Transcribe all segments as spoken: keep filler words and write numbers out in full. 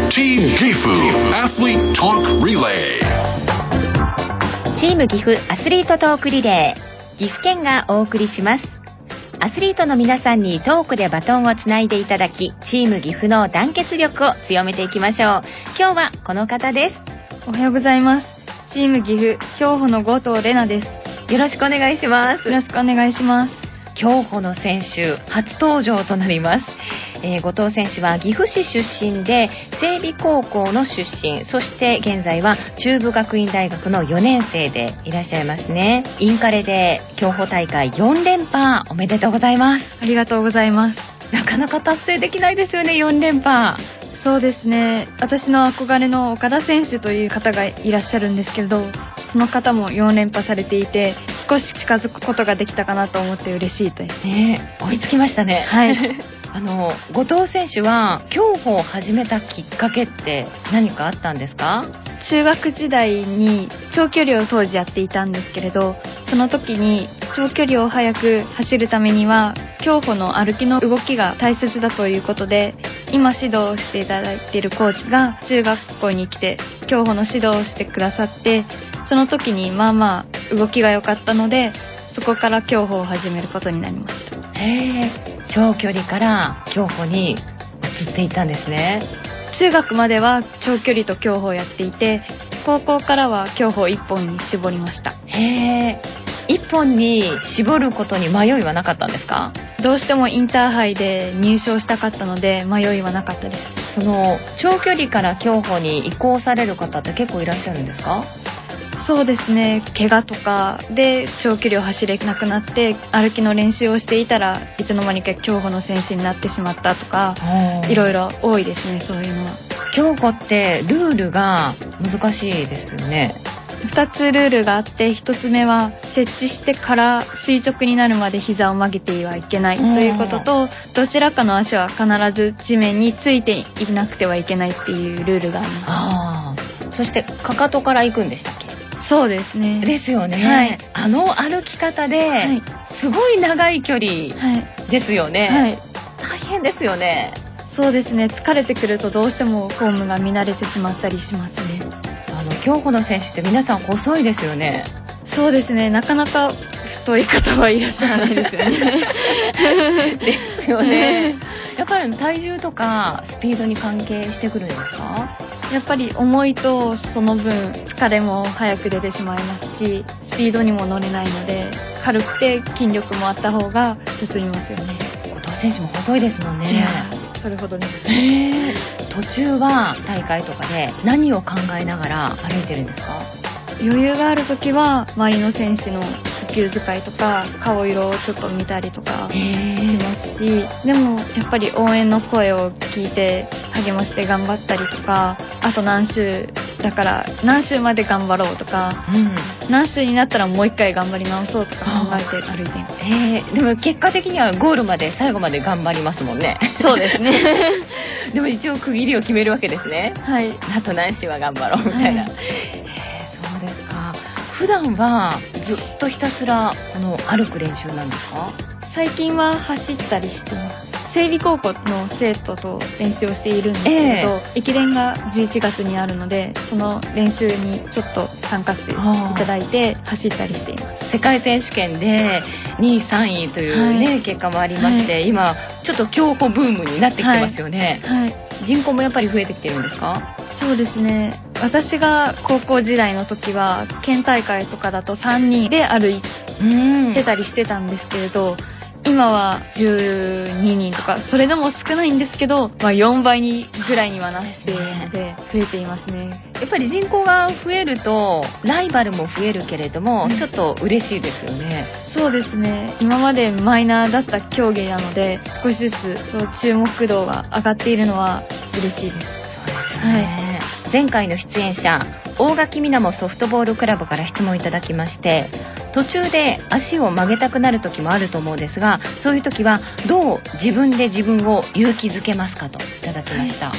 Team Gifu Athlete Talk Relay。 チーム岐阜アスリートトークリレー、岐阜県がお送りします。アスリートの皆さんにトークでバトンをつないでいただき、チーム岐阜の団結力を強めていきましょう。今日はこの方です。 おはようございます。チーム岐阜競歩の後藤玲奈です。 よろしくお願いします。 よろしくお願いします。 競歩の選手初登場となります。えー、後藤選手は岐阜市出身で整備高校の出身、そして現在は中部学院大学のよねん生でいらっしゃいますね。インカレで競歩大会よん連覇おめでとうございます。 ありがとうございます。 なかなか達成できないですよね、よん連覇。 そうですね、私の憧れの岡田選手という方がいらっしゃるんですけれど、その方もよん連覇されていて、少し近づくことができたかなと思って嬉しいですね。追いつきましたね。 はいあの後藤選手は競歩を始めたきっかけって何かあったんですか？ 中学時代に長距離を当時やっていたんですけれど、その時に長距離を速く走るためには競歩の歩きの動きが大切だということで、今指導していただいているコーチが中学校に来て競歩の指導をしてくださって、その時にまあまあ動きが良かったので、そこから競歩を始めることになりました。 へー、長距離から競歩に移っていったんですね。 中学までは長距離と競歩をやっていて、高校からは競歩一本に絞りました。 へー、一本に絞ることに迷いはなかったんですか？ どうしてもインターハイで入賞したかったので迷いはなかったです。 その長距離から競歩に移行される方って結構いらっしゃるんですか？ そうですね、怪我とかで長距離を走れなくなって歩きの練習をしていたらいつの間にか競歩の選手になってしまったとか、いろいろ多いですね。そういうのは。 競歩ってルールが難しいですよね。 ふたつルールがあって、ひとつめは設置してから垂直になるまで膝を曲げてはいけないということと、どちらかの足は必ず地面についていなくてはいけないっていうルールがあります。 あー、そしてかかとから行くんでしたっけ？ そうですね。 ですよね、 はい、 あの歩き方で、すごい長い距離ですよね、 はい、 大変ですよね。 そうですね、疲れてくるとどうしてもフォームが乱れてしまったりしますね。 あの競歩の選手って皆さん細いですよね。 そうですね、なかなか太い方はいらっしゃらないですよねですよね。やっぱり体重とかスピードに関係してくるんですか？ やっぱり重いとその分疲れも早く出てしまいますし、スピードにも乗れないので、軽くて筋力もあった方が進みますよね。 後藤選手も細いですもんね。 それほどね。 へー、途中は大会とかで何を考えながら歩いてるんですか？ 余裕があるときは周りの選手の呼吸遣いとか顔色をちょっと見たりとかしますし、でもやっぱり応援の声を聞いて励まして頑張ったりとか、あと何周だから何周まで頑張ろうとか、うん、何周になったらもう一回頑張り直そうとか考えて歩いています。 へー、でも結果的にはゴールまで最後まで頑張りますもんね。 そうですねでも一応区切りを決めるわけですね。 はい、 あと何周は頑張ろうみたいな、はい。そうですか。普段はずっとひたすらこの歩く練習なんですか？ 最近は走ったりしています。整備高校の生徒と練習をしているんですけれど、えー、駅伝がじゅういちがつにあるので、その練習にちょっと参加していただいて走ったりしています。 世界選手権でにいさんいというね、はい、結果もありまして、はい、今ちょっと競歩ブームになってきてますよね、はいはい、人口もやっぱり増えてきてるんですか？ そうですね、私が高校時代の時は県大会とかだとさんにんで歩いてたりしてたんですけれど、今はじゅうににんとか、それでも少ないんですけど、まあ、よんばいにぐらいにはなっているので増えていますね。 やっぱり人口が増えるとライバルも増えるけれども、うん、ちょっと嬉しいですよね。 そうですね、今までマイナーだった競技なので少しずつそう注目度が上がっているのは嬉しいです。 そうですよね、はい、前回の出演者大垣みなもソフトボールクラブから質問いただきまして、途中で足を曲げたくなる時もあると思うんですが、そういう時はどう自分で自分を勇気づけますかといただきました、はい、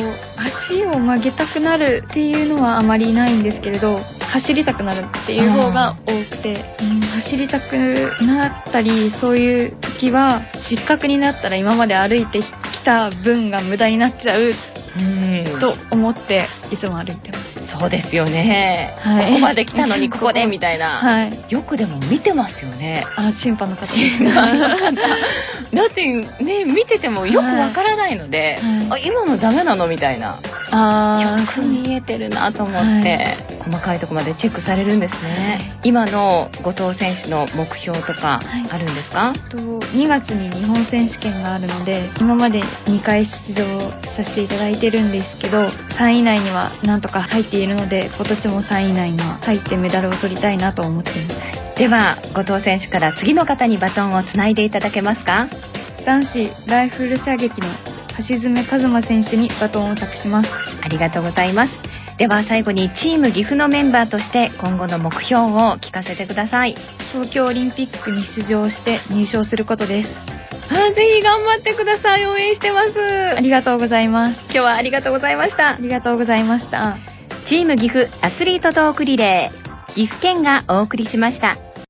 と足を曲げたくなるっていうのはあまりないんですけれど、走りたくなるっていう方が多くて、うん、走りたくなったり、そういう時は失格になったら今まで歩いてきた分が無駄になっちゃうっうんと思っていつも歩いてます。 そうですよね、 はい、 ここまで来たのにここでみたいな、 はい、 よくでも見てますよね。 あ、審判の方審判の方だってね、見ててもよくわからないので、はい、あ、今のダメなのみたいな、あ、よく見えてるなと思って、はい、細かいところまでチェックされるんですね、はい、今の後藤選手の目標とかあるんですか？はい、 とにがつに日本選手権があるので、今までにかい出場させていただいてるんですけど、さんい以内にはなんとか入っているので、今年もさんい以内には入ってメダルを取りたいなと思っています。 では後藤選手から次の方にバトンをつないでいただけますか？ 男子ライフル射撃の橋爪一馬選手にバトンを託します。 ありがとうございます。では最後にチーム岐阜のメンバーとして今後の目標を聞かせてください。 東京オリンピックに出場して入賞することです。 あ、ぜひ頑張ってください。応援してます。 ありがとうございます。 今日はありがとうございました。 ありがとうございました。 チーム岐阜アスリートトークリレー、岐阜県がお送りしました。